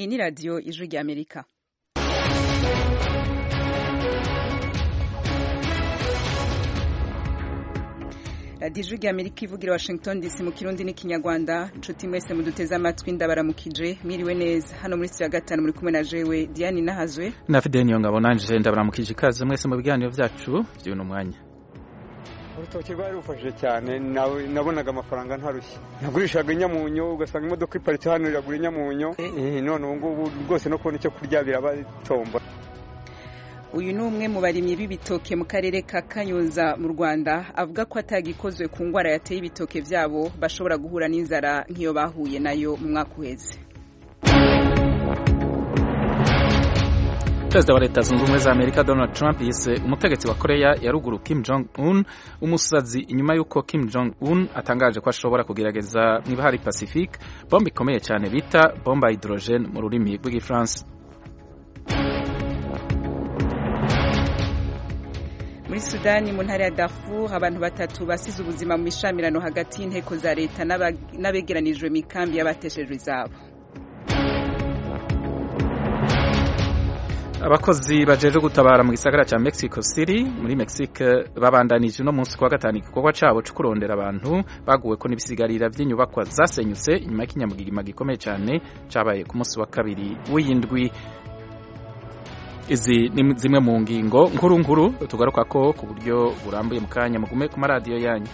Iyi ni radiyo ijwi ry'Amerika. radiyo ijwi ry'Amerika ivugira Washington DC mu kirundi n'ikinyarwanda. Inshuti mwese muduteze amatwi ndabaramukije, mwiriwe neza. Hano muri studio ya gatanu muri kumwe na jewe Diane Nahazwe na Fidel Niyongabo. Nanje ndabaramukije, ikaze mwese mu biganiro vyacu vy'uno mwanya. Urutoki rwari rufashije cyane, nabonaga amafaranga ntarushye. Nagurishaga inyamunyo, ugasanga imodoka iparitse hano iragura inyamunyo. None ubu ngubu rwose no kubona icyo kurya birabatomba. Uyu ni umwe mu barimyi b'ibitoke mu karere ka Kanyonza mu Rwanda, avuga ko atagikozwe ku ngwara yateye ibitoke vyabo bashobora guhura n'inzara nk'iyo bahuye nayo mu mwaka uheze. Perezida wa Leta Zunze Ubumwe za Amerika Donald Trump yise umutegetsi wa Korea ya ruguru Kim Jong-un umusazi inyuma y'uko Kim Jong-un atangaje ko ashobora kugerageza mw'ibahari Pacifique bombe ikomeye cyane bita bomba hydrogene mu rurimi rw'igifaransa. Muri Sudani mu ntara ya Darfur abantu batatu basize ubuzima mu mishamirano hagati y'inteko za leta n'abegeranijwe mikambi y'abateshejwe izabo. Abakozi bajeje gutabara mu gisagara ca Mexico City muri Mexique babandanije no munsi kwa gatanu igikorwa cabo cyo kurondera abantu baguwe ko n'ibisigarira vy'inyubakwa zasenyutse inyuma y'ikinyamugigima gikomeye cyane cabaye ku munsi wa kabiri w'indwi. Izi ni zimwe mu ngingo nkuru tugaruka ko ku buryo burambuye mu kanya mugume ku maradiyo yanyu.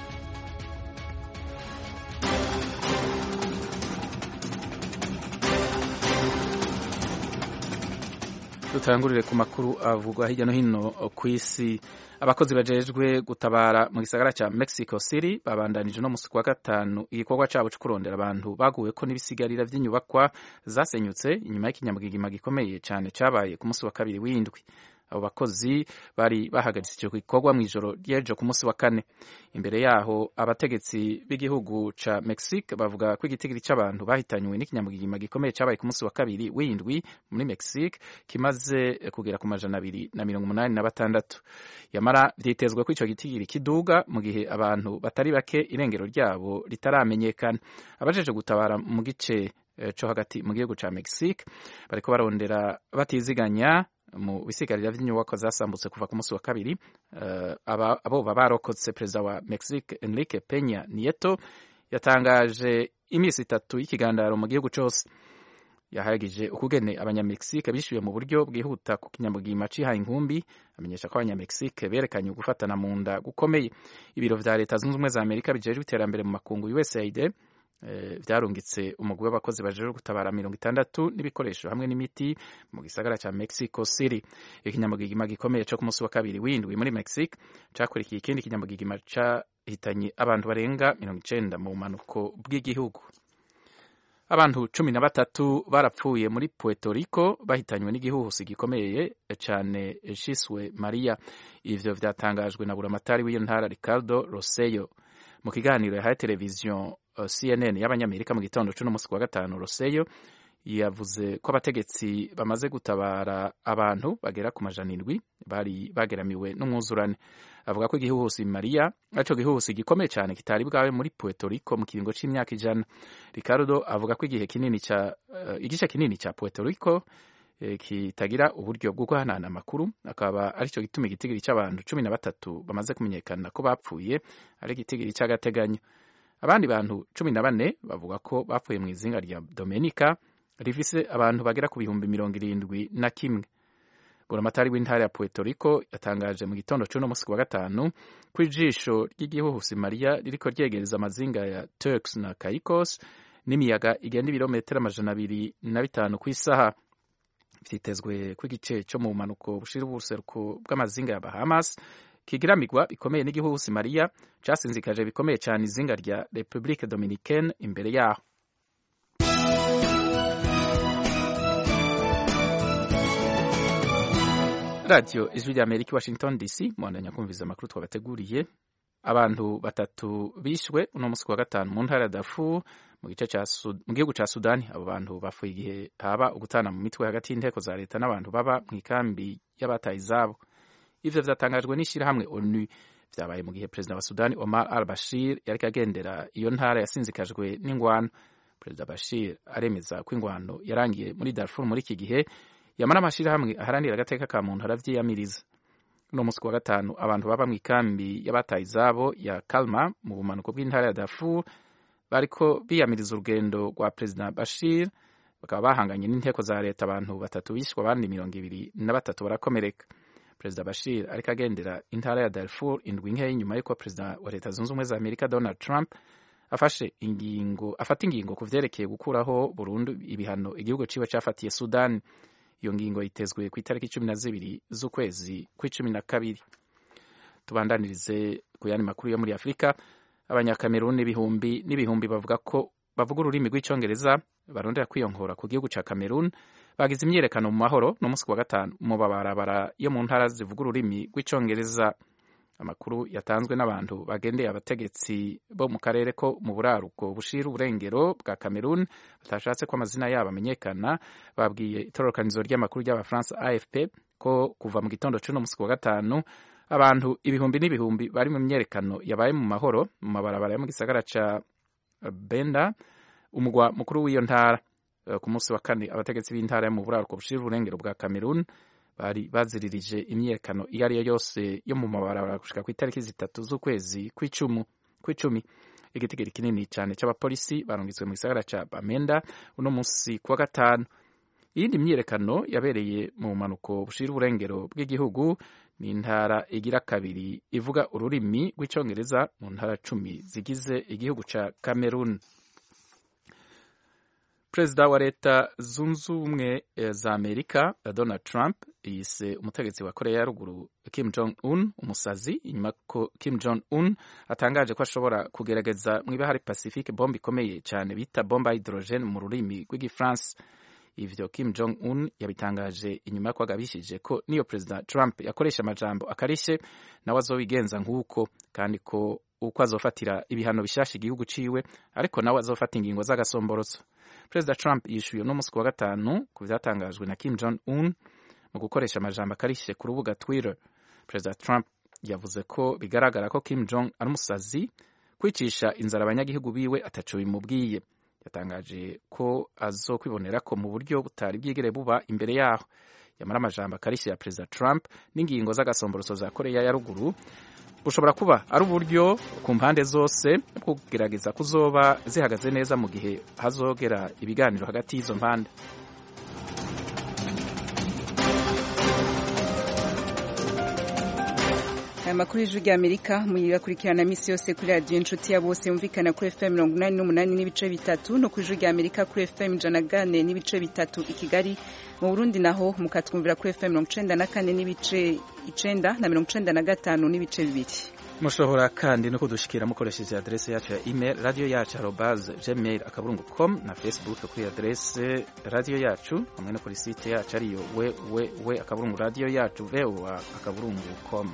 Tutangurire ku makuru avugwa hirya no hino ku isi. Abakozi bajejwe gutabara mu gisagara ca Mexico City babandanije no musi kwa gatanu igikorwa cabo cyo kurondera abantu baguwe ko n'ibisigarira vy'inyubakwa zasenyutse inyuma y'ikinyamugigima gikomeye cyane cabaye ku musi wa kabiri w'indwi. Abo bakozi bari bahagaritse ico gikorwa mw'ijoro ry'ejo ku musi wa kane. Imbere yaho abategetsi b'igihugu ca Mexique bavuga ko igitigiri c'abantu bahitanywe n'ikinyamugigima gikomeye cabaye ku musi wa kabiri w'indwi muri Mexique kimaze kugera ku 286. Yamara vyitezwe ko ico gitigiri kiduga mu gihe abantu batari bake irengero ryabo ritaramenyekana. Abajeje gutabara mu gice co hagati mu gihugu ca Mexique bariko barondera batiziganya mu bisigarira vy'inyubako zasambutse kuva ku munsi wa kabiri. Abo barokotse. Perezida wa Mexique Enrique Peña Nieto yatangaje imisi 3 y'ikigandaro mu gihugu cose. Yahagije ukugene abanyamexique bishyuye mu buryo bwihuta ku kinyamugigima cihaye inkumbi, amenyesha ko abanyamexique berekanye gufatana mu nda gukomeye. Ibiro vya Leta Zunze Ubumwe za Amerika bijejwe iterambere mu makungu USAID vyarungitse umugwi w'abakozi bajejwe gutabara 60 n'ibikoresho hamwe n'imiti mu gisagara ca Mexico City. Ikinyamugigima gikomeye cyo ku munsi wa kabiri w'indwi muri Mexique cakurikiye ikindi kinyamugigima cahitanye abantu barenga 90 mu bumanuko bw'igihugu. Abantu 13 barapfuye muri Puerto Rico bahitanywe n'igihuhusi gikomeye cyane ciswe Maria. Ivyo vyatangajwe na buramatari w'iyo ntara Ricardo Rosello mu kiganiro yahaye televiziyo CNN y'abanyamerika mu gitondo cyo munsi wa gatanu. Rosello yavuze ko abategetsi bamaze gutabara abantu bagera ku 700 bari bageramiwe n'umwuzurane. Avuga ko igihuhusi Maria aco gihuhusi gikomeye cyane kitari bwawe muri Puerto Rico mu kiringo c'imyaka 100. Ricardo avuga ko igice kinini ca Puerto Rico kitagira uburyo bwo guhanahana amakuru, akaba arico gituma igitigiri c'abantu 13 bamaze kumenyekana ko bapfuye ari igitigiri c'agateganyo. Abandi bantu 14 bavuga ko bapfuye mu izinga rya Dominica rifise abantu bagera ku 71,000. Buramatari w'intara ya Puerto Rico yatangaje mu gitondo cy'uno munsi wa gatanu ko ijisho ry'igihuhusi Maria ririko ryegereza amazinga ya Turks na Caicos n'imiyaga igenda ibirometero 205 ku isaha. Vyitezwe ko igice cyo mu manuko bushira ubuseruko bw'amazinga ya Bahamas kigiramigwa bikomeye n'igihuhusi Maria casinzikaje bikomeye cyane izinga rya Republique Dominicaine imbere yaho. Radio Ijwi ry'Amerika Washington DC mwandanya kumviza amakuru twabateguriye. Abantu batatu bishwe uno munsi wa gatanu mu ntara ya Darfur mu gihugu ca Sudani. Abo bantu bafuye igihe haba ugutana mu mitwe hagati y'inteko za leta n'abantu baba mu ikambi y'abataye izabo. Ivyo vyatangajwe n'ishirahamwe ONU. Vyabaye mu gihe Perezida wa Sudani Omar al-Bashir yariko agendera iyo ntara yasinzikajwe n'ingwano. Perezida Bashir aremeza ko ingwano yarangiye muri Darfur muri iki gihe, yamara amashirahamwe aharanira agateka ka muntu aravyiyamiriza. Uno musi wa gatanu abantu baba mw'ikambi y'abataye izabo ya Kalma mu bumanuko bw'intara ya Darfur bariko biyamiriza urugendo rwa Perezida Bashir, bakaba bahanganye n'inteko za leta. Abantu 3 bishwe, abandi 23 barakomereka. Perezida Bashir ariko agendera intara ya Darfur indwi nke nyuma y'uko Perezida wa Leta Zunze Ubumwe za Amerika Donald Trump afata ingingo ku vyerekeye gukuraho burundu ibihano igihugu ciwe cafatiye Sudan. Iyo ngingo yitezwe ku itariki 12 z'ukwezi kwa12. Tubandanirize ku yandi makuru yo muri Afrika. Abanyakameruni n'ibihumbi bavuga ururimi rw'icongereza barondera kwiyonkora ku gihugu ca Cameroon bagize imyerekano mu mahoro no musi wa gatanu mu babarabara yo mu ntara zivuga ururimi rw'icongereza. Amakuru yatanzwe n'abantu bagendeye abategetsi bo mu karere ko mu buraruko bushira uburengero bwa Cameroon batashatse ko amazina yabo amenyekana, babwiye itororokanizo ry'amakuru ry'abafaransa AFP ko kuva mu gitondo c'uno musi wa gatanu abantu ibihumbi n'ibihumbi bari mu myerekano yabaye mu mahoro mu mabarabara yo mu gisagara ca Benda, umugwa mukuru w'iyo ntara. Ku munsi wa kane abategetsi b'intara yo mu buraruko bushira uburengero bwa Cameroon bari baziririje imyerekano iyo ari yo yose yo mu mabarabara gushika ku itariki 3 z'ukwezi kw'icumi. Igitigiri kinini cyane c'abapolisi barungitswe mu gisagara ca Bamenda uno munsi kuwa gatanu. Iyindi myerekano yabereye mu manuko bushira uburengero bw'igihugu ni intara igira kabiri ivuga ururimi rw'icongereza mu ntara 10 zigize igihugu ca Cameroon. Perezida wa Leta Zunze Ubumwe za Amerika Donald Trump yise umutegetsi wa Korea ya ruguru Kim Jong-un umusazi, inyuma ko Kim Jong-un atangaje ko ashobora kugerageza mw'ibahari Pacifique bombe ikomeye cyane bita bomba hydrogen mu rurimi rw'igifaransa. Ivyo Kim Jong-un yabitangaje inyuma ko agabishije ko niyo Perezida Trump yakoresha amajambo akarishe nawe azobigenza nk'uko, kandi ko uko azofatira ibihano bishasha igihugu ciwe ariko nawe azofata ingingo z'agasomborotso. Perezida Trump yishuye no musi wa gatanu ku vyatangajwe na Kim Jong-un mu gukoresha amajambo akarishe ku rubuga Twitter. Perezida Trump yavuze ko bigaragara ko Kim Jong ari umusazi, kwicisha inzara abanyagihugu biwe ataco bimubwiye. Yatangaje ko azokwibonera ko mu buryo butari bwigere buba imbere yaho. Yamara amajambo akarishe ya Perezida Trump n'ingingo z'agasomborotso za Korea ya ruguru bushobora kuba ari uburyo ku mpande zose bwo kugerageza kuzoba zihagaze neza mu gihe hazogera ibiganiro hagati y'izo mpande. Aya makuru y'ijwi ry'Amerika muyigakurikirana misi yose kuri radio inshuti ya bose yumvikana kuri FM 88 n'ibice bitatu no kuri ijwi ry'Amerika kuri FM 104 n'ibice bitatu i Kigali. Mu Burundi naho mukatwumvira kuri FM 94 n'ibice 9 na 95 n'ibice 2. Mushobora kandi no kudushikira mukoresheje adresse yacu ya email radio yacu @gmail.com na Facebook kuri adresse radio yacu, hamwe no kuri site yacu ariyo www.radio yacu voa.com.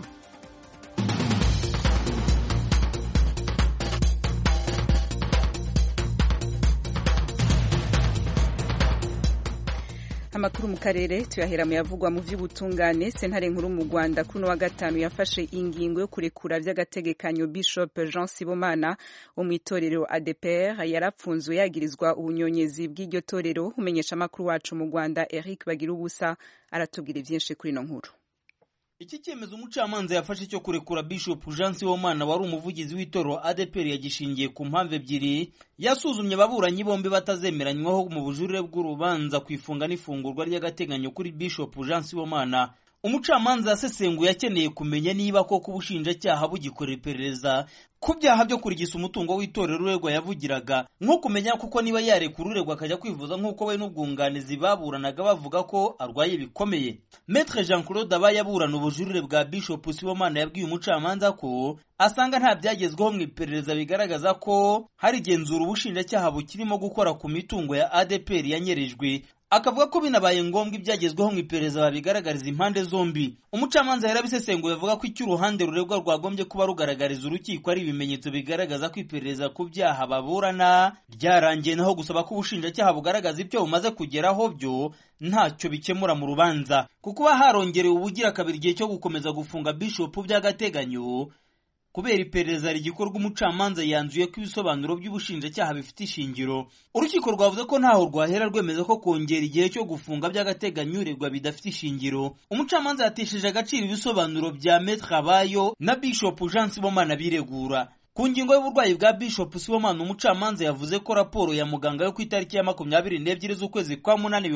Amakuru mu karere tuyahera mu yavugwa mu vy'ubutungane. Sentare nkuru mu Rwanda kuno wa gatanu yafashe ingingo yo kurekura vy'agategekanyo Bishop Jean Sibomana wo mw'itorero ADPR yarapfunzwe yagirizwa ubunyonyezi bw'iryo torero. Umenyesha amakuru wacu mu Rwanda Eric Bagirubusa aratubwira vyinshi kuri no nkuru. Iki cyemezo umucamanza yafashe cyo kurekura Bishop Jean Sibomana wari umuvugizi w'itorero ADPR yagishingiye ku mpamvu ebyiri. Yasuzumye ababuranyi bombi batazemeranywaho mu bujurire bw'urubanza kwifunga n'ifungurwa ry'agateganyo kuri Bishop Jean Sibomana. Umucamanza yasesenguye akeneye kumenya niba koko ubushinjacyaha bugikorera iperereza ku byaha byo kurigisa umutungo w'itorero uregwa yavugiraga, nko kumenya kuko niba yarekura uregwa akajya kwivuza nk'uko we n'ubwunganizi baburanaga bavuga ko arwaye bikomeye. Maître Jean Claude Abaye aburana ubujurire bwa Bishop Sibomana yabwiye umucamanza ko asanga nta byagezweho mu iperereza bigaragaza ko hari igenzura ubushinjacyaha bukirimo gukora ku mitungo ya ADPR yanyerejwe. Akavuga ko binabaye ngombwa ibyagezweho mu iperereza babigaragariza impande zombi. Umucamanza yarabisesenguye avuga ko icyo uruhande ruregwa rwagombye kuba rugaragariza urukiko ari ibimenyetso bigaragaza ko iperereza ku byaha baburana ryarangiye, naho gusaba ko ubushinjacyaha bugaragaza ibyo bumaze kugeraho byo ntacyo bikemura mu rubanza. Kuko harongerewe ubugira kabiri igihe cyo gukomeza gufunga Bishop by'agateganyo, kubera iperereza rigikorwa umucamanza yanzuye ko ibisobanuro by'ubushinjacyaha bifite ishingiro. Urukiko rwavuze ko ntaho rwahera rwemeza ko kongera igihe cyo gufunga by'agateganyo uregwa bidafite ishingiro. Umucamanza yatesheje agaciro ibisobanuro bya Maître Habayo na Bishop Jean Sibomana biregura. Ku ngingo y'uburwayi bwa Bishop Sibomana, umucamanza yavuze ko raporo ya muganga yo ku itariki ya 22 z'ukwezi kwa 8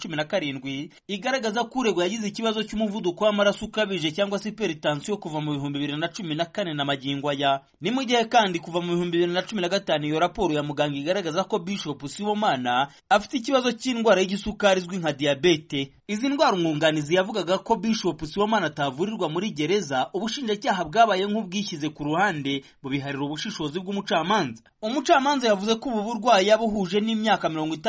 2017 igaragaza ko uregwa yagize ikibazo cy'umuvuduko w'amaraso ukabije cyangwa se hypertension kuva mu 2014 na magingo aya. Ni mu gihe kandi kuva mu 2015 iyo raporo ya muganga igaragaza ko Bishop Sibomana afite ikibazo cy'indwara y'igisukari izwi nka diabete. Izi ndwara umwunganizi yavugaga ko Bishop Sibomana atavurirwa muri gereza, ubushinjacyaha bwabaye nk'ubwishyize ku ruhande bubiharira ubushishozi bw'umucamanza. Umucamanza yavuze ko ubu burwayi yabuhuje n'imyaka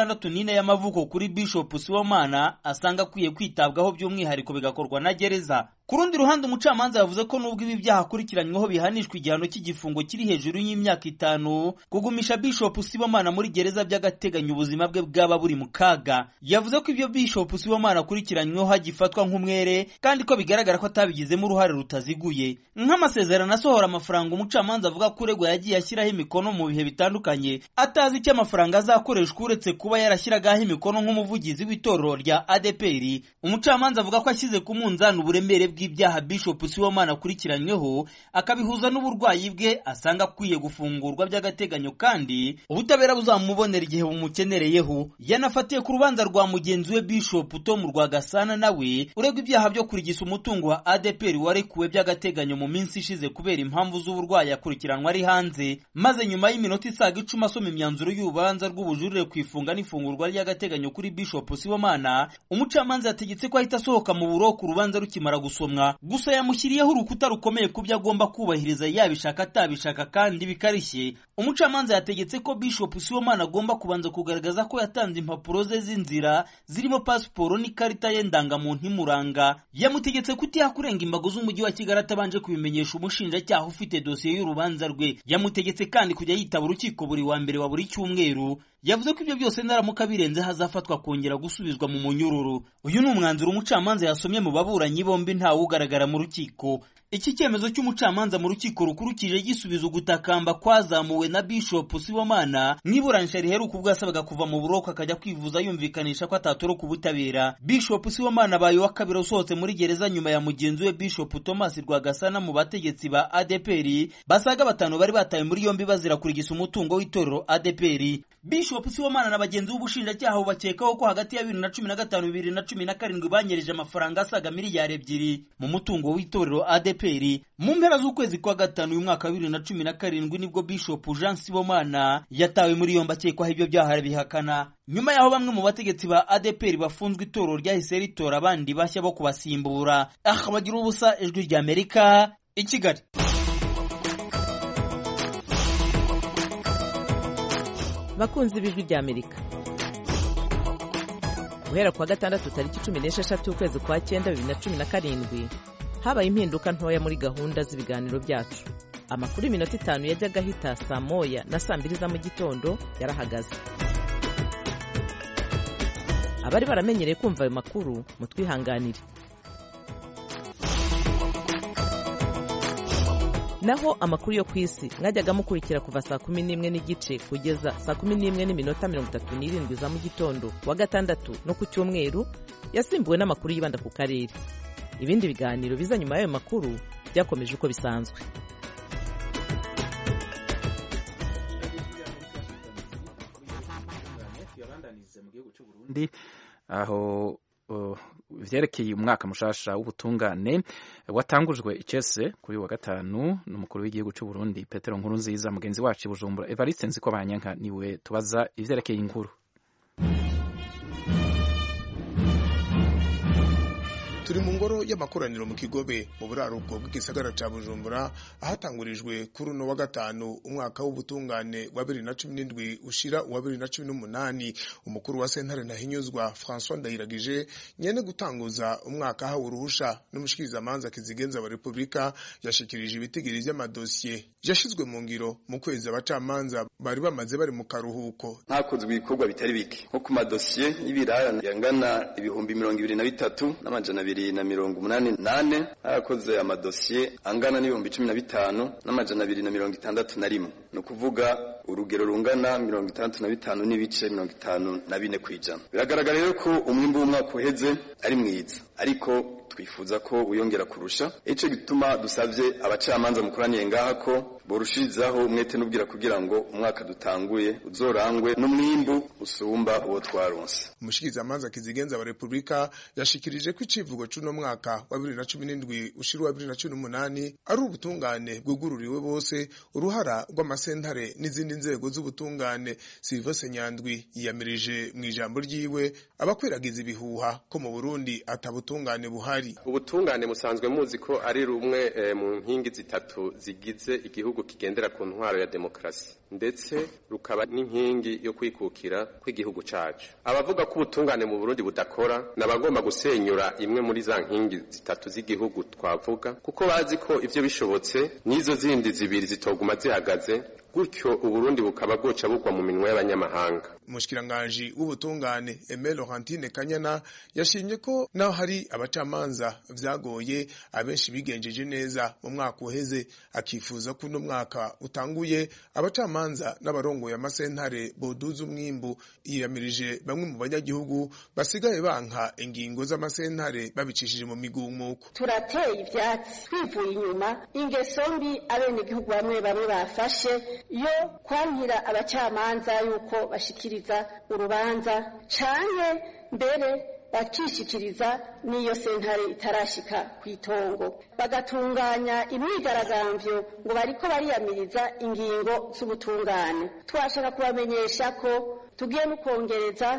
64 y'amavuko kuri Bishop Sibomana, asanga akwiye kwitabwaho by'umwihariko bigakorwa na gereza. Ku rundi ruhande umucamanza yavuze ko nubwo ibi byaha akurikiranyweho bihanishwa igihano cy'igifungo kiri hejuru y'imyaka 5, kugumisha Bishop Sibomana muri gereza by'agateganyo ubuzima bwe bwaba buri mu kaga. Yavuze ko ibyo Bishop Sibomana akurikiranyweho hagifatwa nk'umwere kandi ko bigaragara ko atabigizemo uruhare rutaziguye. Nk'amasezerano asohora amafaranga, umucamanza avuga ko uregwa yagiye ashyiraho imikono mu bihe bitandukanye atazi icyo amafaranga azakoreshwa uretse kuba yarashyiragaho imikono nk'umuvugizi w'itorero rya ADPR. Umucamanza avuga ko ashyize ku munzani uburemere bw'ibyaha Bishop Sibomana akurikiranyweho akabihuza n'uburwayi bwe, asanga akwiye gufungurwa by'agateganyo kandi ubutabera buzamubonera igihe bumukenereyeho. Yanafatiye ku rubanza rwa mugenzi we Bishop Tom Rwagasana nawe uregwa ibyaha byo kurigisa umutungo wa ADPR warekuwe by'agateganyo mu minsi ishize kubera impamvu z'uburwayi akurikiranwa ari hanze, maze nyuma y'iminota isaga 10 asoma imyanzuro y'urubanza rw'ubujurire kwifunga n'ifungurwa ry'agateganyo kuri Bishop Sibomana, umucamanza yategetse ko ahita asohoka mu buroko urubanza rukimara gusomwa. Gusa yamushyiriyeho urukuta rukomeye ku byo agomba kubahiriza yabishaka atabishaka kandi bikarishye. Umucamanza yategetse ko Bishop Sibomana agomba kubanza kugaragaza ko yatanze impapuro ze z'inzira zirimo pasiporo n'ikarita ye ndangamuntu imuranga. Yamutegetse kutihakurenga imbago z'umujyi wa Kigali atabanje kubimenyesha umushinjacyaha ufite dosiye y'urubanza rwe. Yamutegetse kandi kujya yitaba urukiko buri wa mbere wa buri cyumweru. Yavuze ko ibyo byose naramuka birenze hazafatwa kongera gusubizwa mu munyururu. Uyu ni umwanzuro umucamanza yasomye mu baburanyi bombi ntawe ugaragara mu rukiko. Iki cyemezo cy'umucamanza mu rukiko rukuru kije gisubiza ugutakamba kwazamuwe na Bishop Sibomana mwiburanisha riheruka ubwo yasabaga kuva mu buroko akajya kwivuza yumvikanisha ko atatoroka ubutabera. Bishop Sibomana baye wa kabiri usohotse muri gereza nyuma ya mugenzi we Bishop Thomas Rwagasana mu bategetsi ba ADPR basaga 5 bari bataye muri yombi bazira kurigisa umutungo w'itorero ADPR. Bishop Sibomana na bagenzi b'ubushinjacyaha bakekaho ko hagati ya 2015-2017 banyereje amafaranga asaga miliyari 2 mu mutungo w'itorero ADPR. Mu mpera z'ukwezi kwa 5 uyu mwaka wa 2017 nibwo Bishop Jean Sibomana yatawe muri yombi akekwaho ibyo byaha bihakana. Nyuma yaho bamwe mu bategetsi ba ADPR bafunzwe, itorero ryahise ritora abandi bashya bo kubasimbura. Bagira ubusa, Ijwi rya Amerika, i Kigali. Bakunzi b'Ijwi rya Amerika, guhera kwa 6 tariki 16 ukwezi kwa 9 2017 habaye impinduka ntoya muri gahunda z'ibiganiro byacu. Amakuru iminota 5 yajyaga hita saa 1 na saa 2 za mu gitondo yarahagaze. Abari baramenyereye kumva ayo makuru mutwihanganire. Naho amakuru yo kwisi mwajyaga mukurikira kuva saa 11 n'igice kugeza saa 11 n'iminota 37 za mu gitondo wa gatandatu no ku cyumweru yasimbuwe n'amakuru yibanda ku karere. Ibindi biganiro biza nyuma y'ayo makuru byakomeje uko bisanzwe. Aho vyerekeye umwaka mushasha w'ubutungane watangujwe icese kuri wa gatanu n'umukuru w'igihugu cy'u Burundi Petero Nkurunziza. Mugenzi wacu Bujumbura Evariste Nzikobanyanka niwe tubaza ivyerekeye inkuru. Turi mu ngoro y'amakoraniro mu Kigobe mu buraruko bw'igisagara ca Bujumbura ahatangurijwe kuri uno wa gatanu umwaka w'ubutungane wa 2017 ushira wa 2018. Umukuru wa sentare Ntahinyuzwa François Ndayiragije nyene gutanguza umwaka hawe uruhusha n'umushikiriza manza kizigenza wa Republika yashikirije ibitigiri by'amadosiye yashizwe mu ngiro mu kwezi abacamanza bari bamaze bari mu karuhuko. Hakozwe ibikorwa bitari bike nko ku madosiye y'ibirarane yangana ibihumbi 23 n'amajana 2 288 harakoze amadosiye angana n'ibihumbi 15 n'amajana 261 no kuvuga urugero rungana 65 n'ibice 54 kwijana. Biragaragara rero ko umwimbu w'umwaka uheze ari mwiza, ariko twifuza ko uyongera kurusha. Ico gituma dusavye abacamanza mukoraniye ngaha ko borushirizaho umwete n'ubwira kugira ngo umwaka dutanguye uzorangwe n'umwimbu usumba uwo twaronse. Umushikizamanza Kizigenza wa Republika yashikirije ko icivugo c'uno mwaka wa 2017 ushira wa 2018 ari ubutungane bwugururiwe bose, uruhara rw'amasentare n'izindi nzego z'ubutungane. Sylvestre Nyandwi yiyamirije mu ijambo ryiwe abakwiragiza ibihuha ko mu Burundi atabutungane buhari. Ubutungane musanzwe muzi ko ari rumwe mu nkingi zitatu zigize igihugu kigendera ku ntwaro ya demokrasi, ndetse rukaba n'inkingi yo kwikukira kw'igihugu cacu. Abavuga ko ubutungane mu Burundi budakora nabagomba gusenyura imwe muri za nkingi zitatu z'igihugu twavuga, kuko bazi ko ivyo bishobotse n'izo zindi zibiri zitoguma zihagaze, gutyo Uburundi bukaba bwoca bugwa mu minwe y'abanyamahanga. Umushikiranganje w'ubutungane Aimé Laurentine Kanyana yashimye ko naho hari abacamanza vyagoye abenshi bigenjeje neza mu mwaka uheze, akifuza ko uno mwaka utanguye abacamanza n'abarongoye amasentare boduza umwimbu. Yiyamirije bamwe mu banyagihugu basigaye banka ingingo z'amasentare babicishije mu migumuko. Turateye ivyatsi twivuye inyuma ingeso mbi abenegihugu bamwe bafashe yo kwankira abacamanza yuko bashikiriza urubanza canke mbere bakishikiriza n'iyo sentare itarashika kwitongo, bagatunganya imyigaragambyo ngo bariko bariyamiriza ingingo z'ubutungane. Twashaka kubamenyesha ko tugiye no kongereza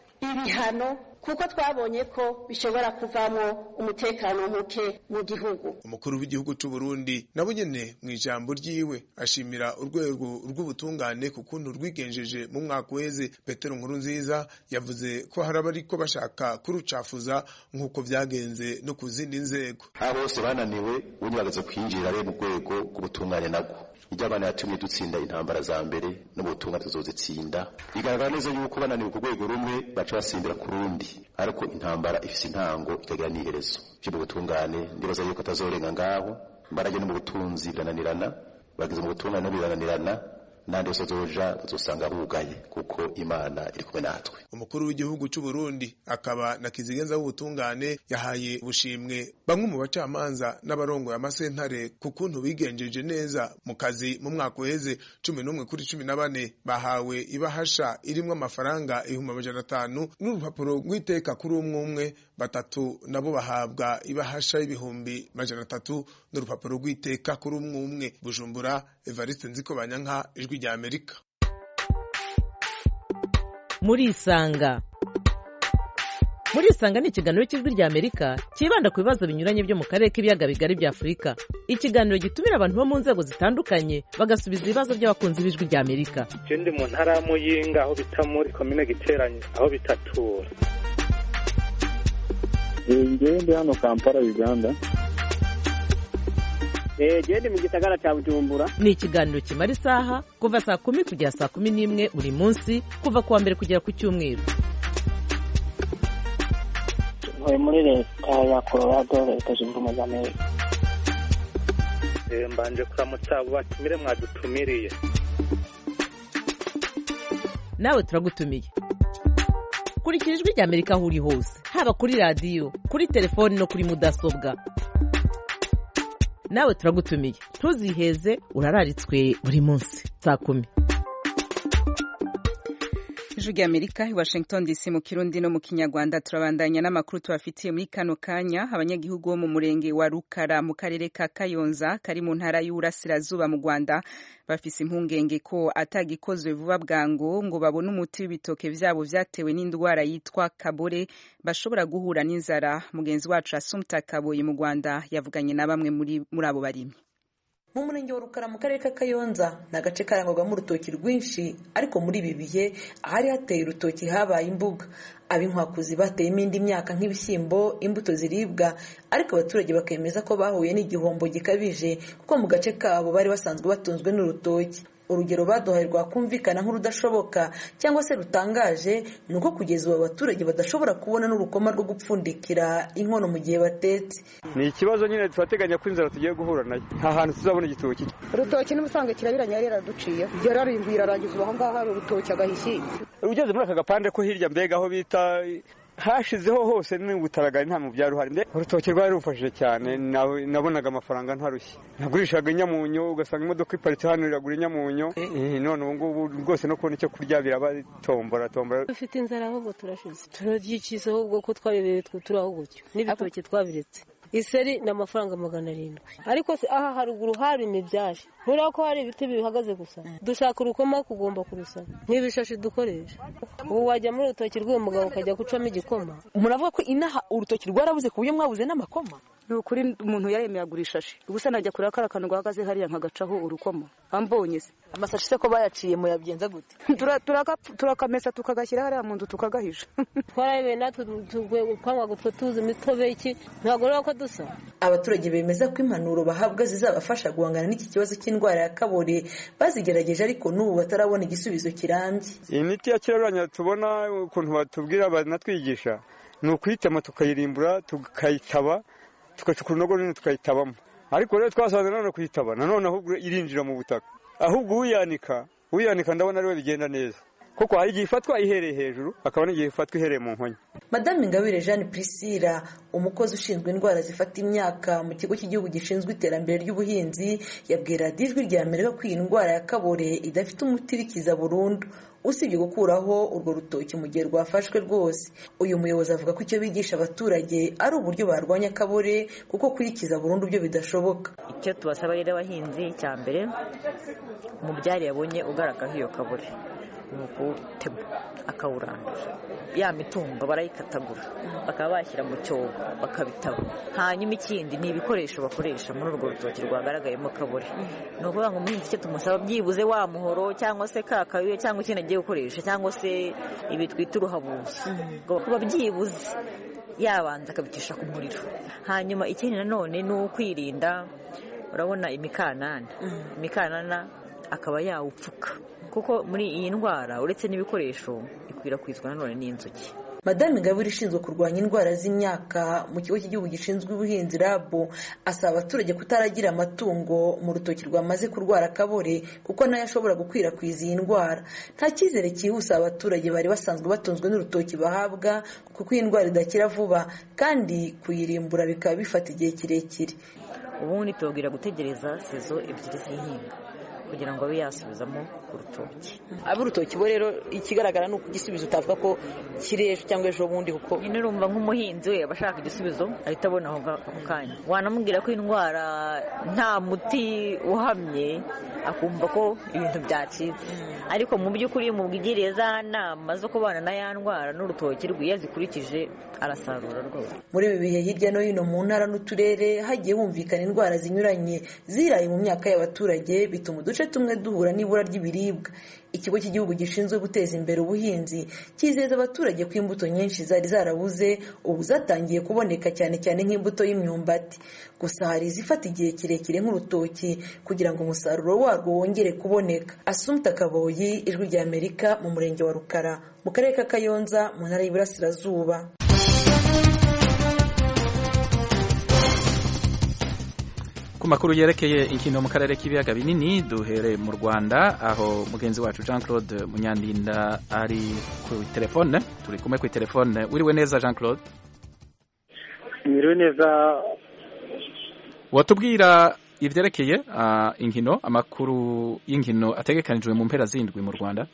ibihano kuko twabonye ko bishobora kuvamo umutekano muke mu gihugu. Umukuru w'igihugu c'u Burundi nabo nyene mu ijambo ryiwe ashimira urwego rw'ubutungane ku kuntu rwigenjeje mu mwaka uheze. Petero Nkurunziza yavuze ko hari abariko bashaka kurucafuza nk'uko vyagenze no ku zindi nzego. Abo bose bananiwe ubundi bagaze kwinjira rero mu rwego rw'ubutungane nabwo. Ijabana yatumye dutsinda intambara za mbere n'ubutungane tuzozitsinda. Bigaragara neza yuko bananiwe ku rwego rumwe baca basimbira ku rundi, ariko intambara ifise intango ikagira n'iherezo. Cyo mu butungane ndibaza yuko atazorenga ngaho, mbaraje no mu butunzi birananirana, bageze mu butungane birananirana, nandi usozoja uzosanga bugaye kuko Imana iri kumwe natwe. Umukuru w'igihugu c'u Burundi akaba na Kizigenza w'ubutungane yahaye ubushimwe bamwe mu bacamanza n'abarongoye amasentare ku kuntu bigenjeje neza mu kazi mu mwaka uheze. 11 kuri 14 bahawe ibahasha irimwo amafaranga 500 n'urupapuro rw'iteka kuri umwe, batatu nabo bahabwa ibahasha y'ibihumbi 300 n'urupapuro rw'iteka kuri umwe. Bujumbura, Evariste Nzikobanyanka, Ijwi rya Amerika. Muri Isanga ni ikiganiro cy'Ijwi rya Amerika kibanda ku bibazo binyuranye byo mu karere k'ibiyaga bigari bya Afurika. Ikiganiro gitumira abantu bo mu nzego zitandukanye bagasubiza ibibazo by'abakunzi b'Ijwi rya Amerika. Je ndi mu ntara ya Muyinga aho bita muri commune Giteranyi aho bitatura. Ndi hano Kampala, Uganda. Gende mu gisagara cya Bujumbura. Ni ikiganiro kimara isaha kuva saa 10 kugera saa 11 buri munsi, kuva kuwa mbere kugera ku cyumweru. Muri leta ya Colorado, leta zunze ubumwe za Amerika. Mbanje kuramutsa batumire mwadutumiriye. Nawe turagutumiye. Kurikira Ijwi rya Amerika aho uri hose, haba kuri radio, kuri telefone no kuri mudasobwa. Nawe turagutumiye, ntuziheze, urararitswe buri munsi saa 10. Ijwi rya Amerika i Washington DC mu Kirundi no mu Kinyarwanda. Turabandanya n'amakuru tubafitiye muri kano kanya. Abanyagihugu bo mu murenge wa Rukara mu karere ka Kayonza kari mu ntara y'Uburasirazuba mu Rwanda bafise impungenge ko atagikozwe vuba bwango ngo babone umuti w'ibitoke vyabo vyatewe n'indwara yitwa kabore bashobora guhura n'inzara. Mugenzi wacu Asumta Kaboyi mu Rwanda yavuganye na bamwe muri abo barimyi. Mu murenge wa Rukara mu karere ka Kayonza ni agace karangwagamo urutoki rwinshi, ariko muri ibi bihe ahari hateye urutoki habaye imbuga. Ab'inkwakuzi bateyemo indi myaka nk'ibishyimbo, imbuto ziribwa, ariko abaturage bakemeza ko bahuye n'igihombo gikabije kuko mu gace kabo bari basanzwe batunzwe n'urutoki. urugero baduhaye rwakumvikana nk'urudashoboka cyangwa se rutangaje ni uko kugeza ubu abaturage badashobora kubona n'urukoma rwo gupfundikira inkono mu gihe batetse. Ni ikibazo nyine turateganya ko inzara tugiye guhura nayo, nta hantu tuzabona igitoki. Urutoki n'ubusanzwe kirabiranya yari yaraduciye yararimbuye irarangiza ubu aho ngaho hari urutoki agahishi. Ugeze muri aka gapande ko hirya mbega aho bita hashizeho hose n'ubutaragari nta mu byaruhari. Urutoki rwari rufashije cyane, nabonaga amafaranga ntarushye. Nagurishaga inyamunyo ugasanga imodoka iparitse hano iragura inyamunyo. None ubu ngubu rwose no kubona icyo kurya birabatombora. Dufite inzara ahubwo turashize, turaryikiza ahubwo ko twabireye turaho gutyo n'ibitoki twabiretse. Iseri ni amafaranga 700, ariko aha haruguru hari imibyaje, ntura ko hari ibiti bihagaze gusa. Dushaka urukoma kugomba kurusana nk'ibishashi dukoresha. Ubu wajya muri urutoki rw'umugabo ukajya gucamo igikoma. Muravuga ko inaha urutoki rwarabuze ku buryo mwabuze n'amakoma? Ni ukuri umuntu yaremeye agura ishashi, gusa najya kureba kara kantu gahagaze hariya nkagacaho urukoma ambonye se. Amasashi se ko bayaciye mu yabigenza gute? Turakamesa tukagashyira hariya mu nzu tukagahisha. Twarabe natwe kwangwa gutwe tuzi imitobe iki ntabwo rero ko dusa. Abaturage bemeza ko impanuro bahabwa zizabafasha guhangana n'iki kibazo cy'indwara ya kabore bazigerageje ariko n'ubu batarabona igisubizo kirambye. Iyi miti ya kiraranya tubona ukuntu batubwira banatwigisha ni ukuyitema tukayirimbura tukayitaba tukacukura unogo nini tukayitabamo, ariko rero twasanze none kuyitaba nanone ahubwo irinjira mu butaka, ahubwo uyanika ndabona ariwe bigenda neza kuko hari igihe ifatwa ihereye hejuru akaba n'igihe ifatwa ihereye mu nkonya. Madame Ingabire Jeanne Priscilla, umukozi ushinzwe indwara zifata imyaka mu kigo cy'igihugu gishinzwe iterambere ry'ubuhinzi, yabwira Ijwi rya Amerika ko iyi ndwara ya kabore idafite umuti irikiza burundu usibye gukuraho urwo rutoki mu gihe rwafashwe rwose. Uyu muyobozi avuga ko icyo bigisha abaturage ari uburyo barwanya kabore kuko kuyikiza burundu byo bidashoboka. Icyo tubasaba rero abahinzi cya mbere mu byari yabonye ugaragaho iyo kabore n'ukutema akawurandura, ya mitumba barayikatagura bakaba bashyira mu cyobo bakabitaba. Hanyuma ikindi ni ibikoresho bakoresha muri urwo rutoki rwagaragayemo kabore. Ni ukuvuga ngo umuhinzi icyo tumusaba byibuze wa muhoro cyangwa se kakayuye cyangwa ikindi agiye gukoresha cyangwa se ibi twita uruhabuzi kuba byibuze yabanza akabicisha ku muriro. Hanyuma ikindi nanone ni ukwirinda, urabona imikanana akaba yawupfuka kuko muri iyi ndwara uretse n'ibikoresho ikwirakwizwa nanone n'inzuki. Madame Ingabire ishinzwe kurwanya indwara z'imyaka mu kigo cy'igihugu gishinzwe ubuhinzi RAB asaba abaturage kutaragira amatungo mu rutoki rwamaze kurwara kabore kuko nayo ashobora gukwirakwiza iyi ndwara. Nta cyizere cyihuse abaturage bari basanzwe batunzwe n'urutoki bahabwa kuko iyi ndwara idakira vuba kandi kuyirimbura bikaba bifata igihe kirekire. Ubundi tubabwira gutegereza sezo 2 z'ihinga kugira ngo abe yasubizamo urutoki. Urutoki bo rero ikigaragara ni uko igisubizo utavuga ko kireje cyangwa ejo bundi kuko nyine urumva nk'umuhinzi we abashaka igisubizo ahita abona aho kanya. Wanamubwira ko indwara nta muti uhamye akumva ko ibintu byacitse, ariko mu by'ukuri mubwigiriye za nama zo kubana na ya ndwara n'urutoki rwiye zikurikije arasarura rwose. Muri ibi bihe hirya no hino mu ntara n'uturere hagiye humvikana indwara zinyuranye ziraye mu myaka y'abaturage bituma uduce tumwe duhura n'ibura ry'ibiribwa. Ikigo cy'igihugu gishinzwe guteza imbere ubuhinzi cyizeza abaturage ko imbuto nyinshi zari zarabuze ubu zatangiye kuboneka cyane cyane nk'imbuto y'imyumbati. Gusa hari izifata igihe kirekire nk'urutoki kugira ngo umusaruro warwo wongere kuboneka. Assumpta Kaboyi, Ijwi rya Amerika mu murenge wa Rukara mu karere ka Kayonza mu ntara y'Iburasirazuba. Ku makuru yerekeye inkino mu karere k'ibiyaga binini duhere mu Rwanda aho mugenzi wacu Jean Claude Munyandinda ari ku telefone, turi kumwe ku telefone. Uriwe neza Jean Claude? Uriwe neza. Watubwira ivyerekeye inkino, amakuru y'inkino ategekanijwe mu mpera zindwi mu Rwanda?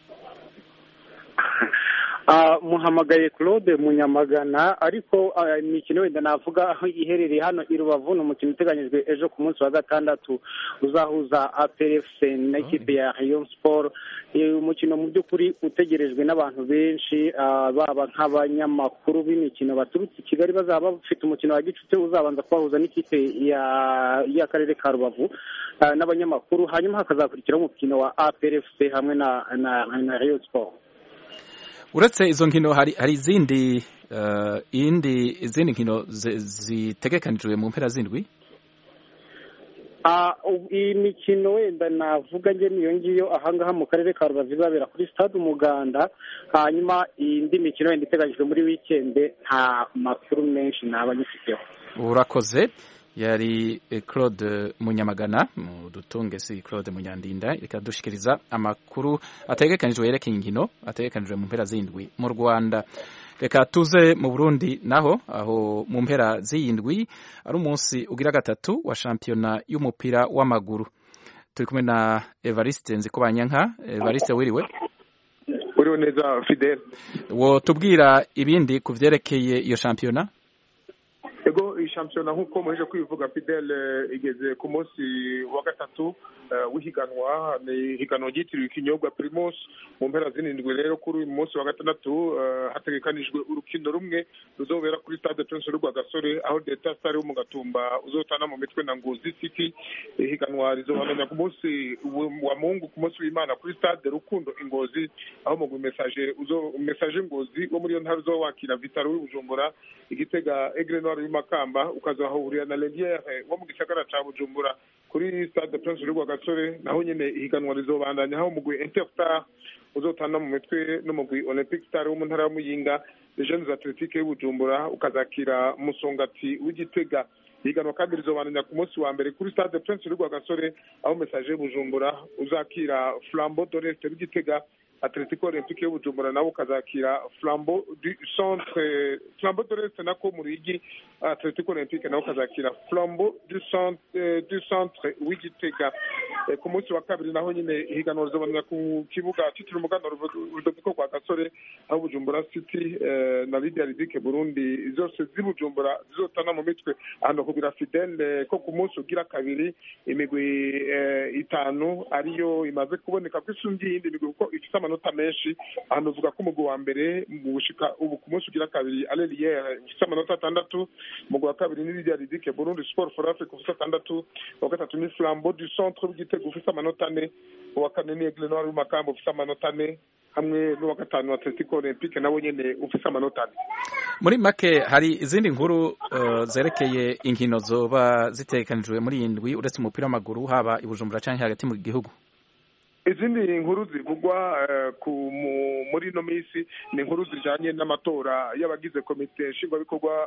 Muhamagaye Claude Munyamagana, ariko imikino wenda navuga aho iherereye hano i Rubavu ni umukino uteganyijwe ejo ku munsi wa gatandatu uzahuza APRFC n'ikipe ya Rayon Sport. Umukino mu by'ukuri utegerejwe n'abantu benshi, baba nk'abanyamakuru b'imikino baturutse i Kigali bazaba bafite umukino wa gicuti uzabanza kubahuza n'ikipe y'akarere ka Rubavu n'abanyamakuru, hanyuma hakazakurikiraho umukino wa APRFC hamwe na Rayon Sport. Uretse izo nkino hari izindi nkino zitegekanijwe mu mpera zindwi? iyi mikino wenda navuga njye niyo ngiyo ahangaha mu karere ka Rubavu izabera kuri stade Umuganda, hanyuma indi mikino wenda iteganyijwe muri wikende nta makuru menshi naba nyifiteho. Urakoze. Yari Claude Munyamagana mu dutunge si Claude Munyandinda reka dushikiriza amakuru ategekanijwe yerekeye inkino ategekanijwe mu mpera z'indwi mu Rwanda. Reka tuze mu Burundi naho aho mu mpera z'indwi ari umunsi ugira gatatu wa shampiyona y'umupira w'amaguru. Turi kumwe na Evariste Nzikobanyanka. Evariste wiriwe? Uriwe neza Fidel. Wo tubwira ibindi kuvyerekeye iyo shampiyona? Ego shampiyona nkuko muheje kwivuga Fidel igeze ku munsi wa gatatu w'ihiganwa ni higanwa ryitiriwe ikinyobwa Primus mu mpera z'indwi. Rero kuri uyu munsi wa gatandatu hategekanijwe urukino rumwe ruzobera kuri stade Prince Rwagasore aho Delta Star wo mu Gatumba uzotana mu mitwe na Ngozi City. Higanwa rizobananya ku munsi wa Mungu ku munsi w'Imana kuri stade Rukundo Ingozi aho mu message Ngozi wo muri yo ntara uzowakira Vitaro w'Ubujumbura, Igitega Aigle Noir y'Makamba ukazahurira na Leliere wo mu gisagara ca Bujumbura kuri stade Prince Rwagasore. Naho nyene ihiganwa rizobandanya aho umugwi Interstar uzotana mu mitwe n'umugwi Olympic Star wo mu ntara ya Muyinga, Jeunes Athletic y'Ubujumbura ukazakira Musongati w'Igitega. Higanwa kandi rizobandanya ku munsi wa mbere kuri stade Prince Rwagasore aho message Bujumbura uzakira Flambeau d'Oreste w'Igitega, Atletico Olympique y'Ubujumbura nawo ukazakira Flambeau du Centre. Flambeau d'Oreste nako mu Ruyigi, Atletico Olympique nawo ukazakira Flambeau du Centre w'Igitega. Ku munsi wa kabiri naho nyine higanwa rizobandanya ku kibuga cyitiriwe Umuganda Rudoviko kwa Gasore aho Bujumbura City na Lydia Ridike Burundi zose z'Ibujumbura zizotana mu mitwe. Hano kugira Fidel ko ku munsi ugira kabiri imigwi itanu ariyo imaze kuboneka kw'isumbye iyindi migwi kuko ifite amanota menshi. Hano uvuga ko umugwi wa mbere mu gushika ubu ku munsi ugira kabiri Aleliere ufite amanota 6, umugwi wa kabiri ni Lydia Ridike Burundi Sport for Africa ufite 6, wa gatatu ni Flambeau du Centre w'Igitego ufite amanota 4, uwa kane ni Aigle Noir y'Makamba ufite amanota 4 hamwe n'uwa gatanu Atletico Olympique nawo nyene ufite amanota 4. Muri make hari izindi nkuru zerekeye inkino zoba zitekanijwe muri indwi uretse umupira w'amaguru haba ibujumbura canke hagati mu gihugu? Izindi nkuru zivugwa muri no misi ni inkuru zijanye n'amatora y'abagize komite nshingwabikorwa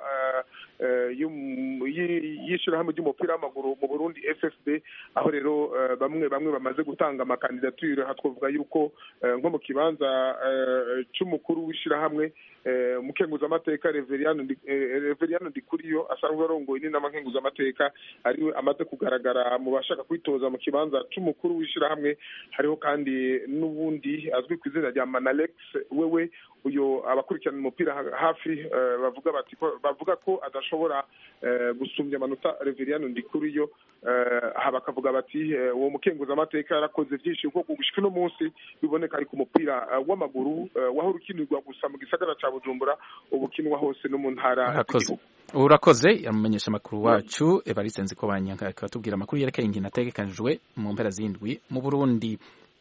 y'ishirahamwe ry'umupira w'amaguru mu Burundi FFB, aho rero bamwe bamaze gutanga amakandidature. Hatwovuga yuko nko mu kibanza c'umukuru w'ishirahamwe umukenguzamateka Reverien Ndikuriyo asanzwe arongoye n'inama nkenguzamateka ariwe amaze kugaragara mu bashaka kwitoza mu kibanza c'umukuru w'ishirahamwe. Hariho kandi n'ubundi azwi ku izina rya Manalex wewe uyo abakurikirana umupira hafi bavuga ko adashobora gusumbya amanota Reverien Ndikuriyo. Bakavuga bati uwo mukenguzamateka yarakoze byinshi kuko gushika no munsi biboneka ari ku mupira w'amaguru waho rukinirwa gusa mu gisagara ca Bujumbura ubukinwa hose no mu ntara. Urakoze yamenyesha amakuru wacu Evariste Nzikobanyanka akatubwira amakuru yerekeye inkino ategekanijwe mu mpera z'indwi mu Burundi.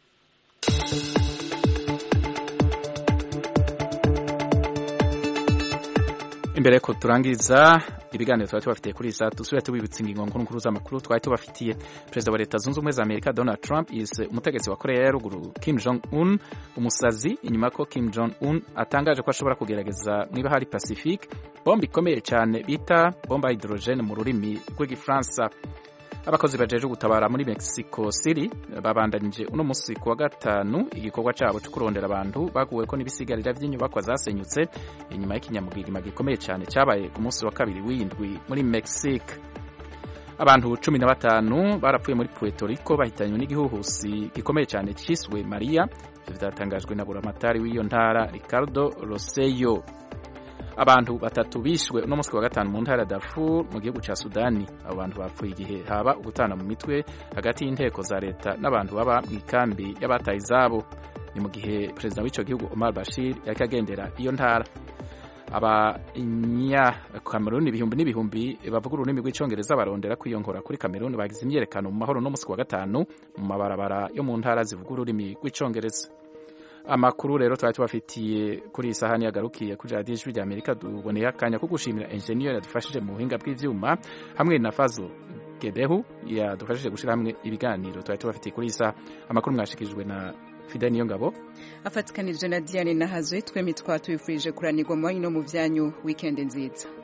Imbere ko turangiza ibiganiro twari tubafitiye kuri isa dusubire tubibutsa ingingo nkuru z'amakuru twari tubafitiye. Perezida wa Leta Zunze Ubumwe za Amerika Donald Trump yise umutegetsi wa Korea ya Ruguru Kim Jong Un umusazi inyuma ko Kim Jong Un atangaje ko ashobora kugerageza mu ibahari Pacifique bomba ikomeye cyane bita bomba hydrogene mu rurimi rw'igifaransa. Abakozi bajeje gutabara muri Mexico City babandanije uno musi ku wa gatanu igikorwa cyabo cyo kurondera abantu baguwe ko n'ibisigarira by'inyubakwa zasenyutse inyuma y'ikinyamugigima gikomeye cyane cyabaye ku munsi wa kabiri w'indwi muri Mexique. Abantu 15 barapfuye muri Puerto Rico bahitanywe n'igihuhusi gikomeye cyane cyiswe Maria. Ivyo byatangajwe na buramatari w'iyo ntara Ricardo Rosello. Abantu 3 bishwe uno musi wa gatanu mu ntara Darfur mu gihugu ca Sudani. Abo bantu bapfuye igihe haba ugutana mu mitwe hagati y'inteko za leta n'abantu baba mu ikambi y'abataye izabo. Ni mu gihe perezida w'ico gihugu Omar Bashir yakagendera iyo ntara. Abanya Cameroon ibihumbi bavuga ururimi rw'icongereza barondera kwiyongora kuri Cameroon bagize imyerekano mu mahoro no musi wa gatanu mu mabarabara yo mu ntara zivuga ururimi rw'icongereza. Amakuru rero twari tubafitiye kuri isahani yagarukiye kuri Radio Ijwi rya Amerika. Duboneye akanya ko gushimira engineer yadufashije mu buhinga bw'ivyuma hamwe na Fazo Gebehu yadufashije gushyira hamwe ibiganiro twari tubafitiye kuri isa amakuru mwashikijwe na Fidel Niyongabo afatikanije na Diane Nahazwe twembi twatubifurije kuranirwa mu banyu no mu byanyu weekend nziza.